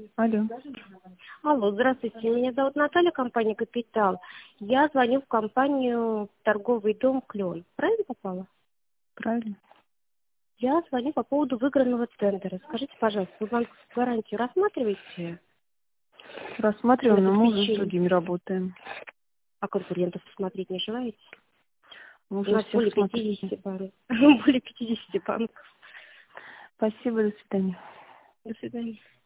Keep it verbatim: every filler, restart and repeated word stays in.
Алло. Алло, здравствуйте. Меня зовут Наталья, компания «Капитал». Я звоню в компанию «Торговый дом Клен». Правильно попала? Правильно. Я звоню по поводу выигранного тендера. Скажите, пожалуйста, вы банковскую гарантию рассматриваете? Рассматриваем, но мы уже с Обеспечение. другими работаем. А конкурентов посмотреть не желаете? Мы У уже нас всех более смотрели. пятидесяти банков. Более пятидесяти банков. Спасибо, до свидания. До свидания.